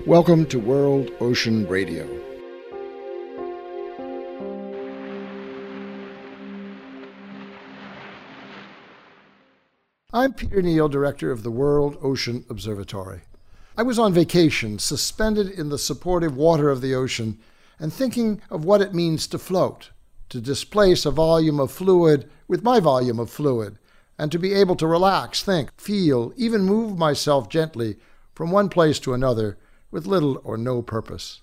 Welcome to World Ocean Radio. I'm Peter Neal, director of the World Ocean Observatory. I was on vacation, suspended in the supportive water of the ocean, and thinking of what it means to float, to displace a volume of fluid with my volume of fluid, and to be able to relax, think, feel, even move myself gently from one place to another with little or no purpose.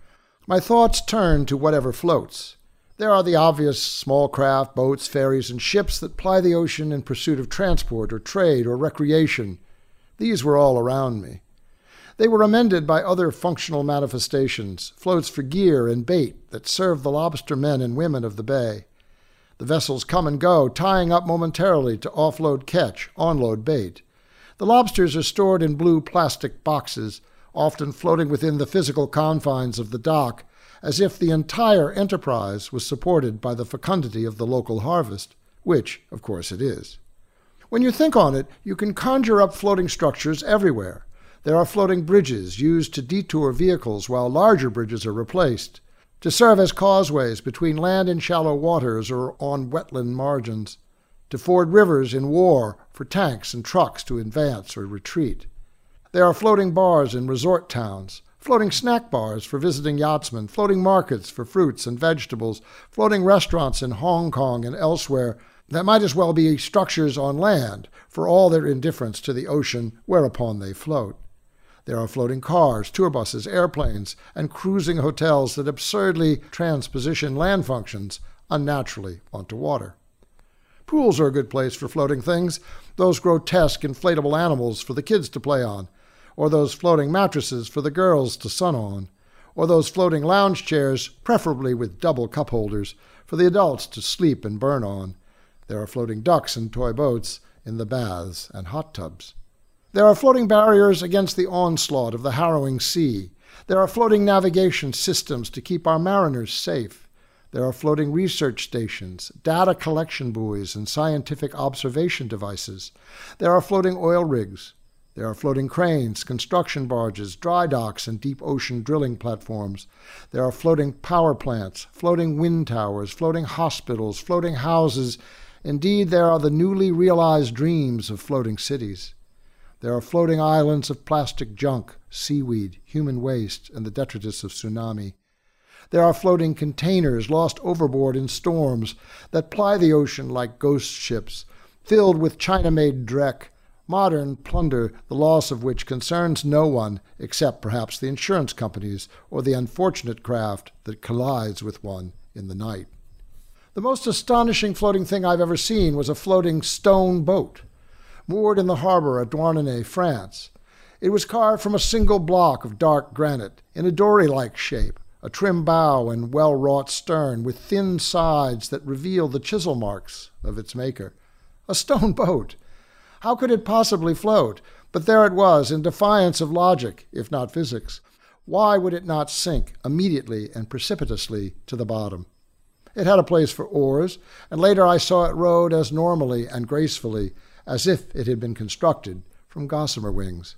My thoughts turn to whatever floats. There are the obvious small craft, boats, ferries, and ships that ply the ocean in pursuit of transport or trade or recreation. These were all around me. They were amended by other functional manifestations, floats for gear and bait that serve the lobster men and women of the bay. The vessels come and go, tying up momentarily to offload catch, onload bait. The lobsters are stored in blue plastic boxes, often floating within the physical confines of the dock, as if the entire enterprise was supported by the fecundity of the local harvest, which, of course, it is. When you think on it, you can conjure up floating structures everywhere. There are floating bridges used to detour vehicles while larger bridges are replaced, to serve as causeways between land and shallow waters or on wetland margins, to ford rivers in war for tanks and trucks to advance or retreat. There are floating bars in resort towns, floating snack bars for visiting yachtsmen, floating markets for fruits and vegetables, floating restaurants in Hong Kong and elsewhere that might as well be structures on land for all their indifference to the ocean whereupon they float. There are floating cars, tour buses, airplanes, and cruising hotels that absurdly transposition land functions unnaturally onto water. Pools are a good place for floating things, those grotesque inflatable animals for the kids to play on, or those floating mattresses for the girls to sun on, or those floating lounge chairs, preferably with double cup holders, for the adults to sleep and burn on. There are floating ducks and toy boats in the baths and hot tubs. There are floating barriers against the onslaught of the harrowing sea. There are floating navigation systems to keep our mariners safe. There are floating research stations, data collection buoys, and scientific observation devices. There are floating oil rigs. There are floating cranes, construction barges, dry docks, and deep ocean drilling platforms. There are floating power plants, floating wind towers, floating hospitals, floating houses. Indeed, there are the newly realized dreams of floating cities. There are floating islands of plastic junk, seaweed, human waste, and the detritus of tsunami. There are floating containers lost overboard in storms that ply the ocean like ghost ships, filled with China-made dreck, modern plunder, the loss of which concerns no one except perhaps the insurance companies or the unfortunate craft that collides with one in the night. The most astonishing floating thing I've ever seen was a floating stone boat, moored in the harbor at Douarnenez, France. It was carved from a single block of dark granite, in a dory-like shape, a trim bow and well-wrought stern, with thin sides that reveal the chisel marks of its maker. A stone boat! How could it possibly float? But there it was, in defiance of logic, if not physics. Why would it not sink immediately and precipitously to the bottom? It had a place for oars, and later I saw it rowed as normally and gracefully as if it had been constructed from gossamer wings.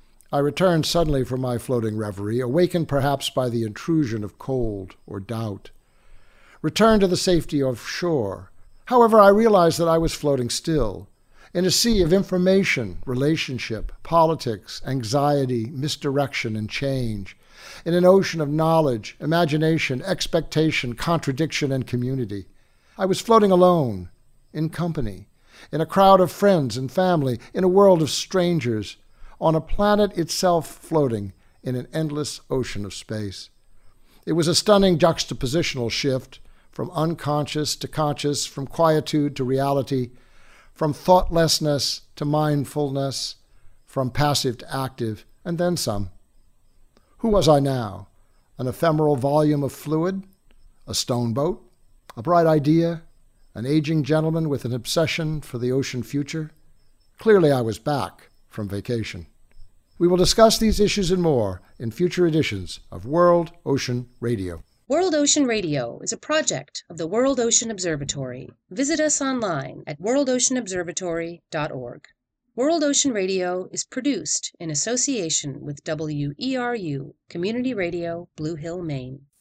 I returned suddenly from my floating reverie, awakened perhaps by the intrusion of cold or doubt. Returned to the safety of shore. However, I realized that I was floating still, in a sea of information, relationship, politics, anxiety, misdirection, and change, in an ocean of knowledge, imagination, expectation, contradiction, and community. I was floating alone, in company, in a crowd of friends and family, in a world of strangers, on a planet itself floating in an endless ocean of space. It was a stunning juxtapositional shift, from unconscious to conscious, from quietude to reality, from thoughtlessness to mindfulness, from passive to active, and then some. Who was I now? An ephemeral volume of fluid? A stone boat? A bright idea? An aging gentleman with an obsession for the ocean future? Clearly I was back from vacation. We will discuss these issues and more in future editions of World Ocean Radio. World Ocean Radio is a project of the World Ocean Observatory. Visit us online at worldoceanobservatory.org. World Ocean Radio is produced in association with WERU Community Radio, Blue Hill, Maine.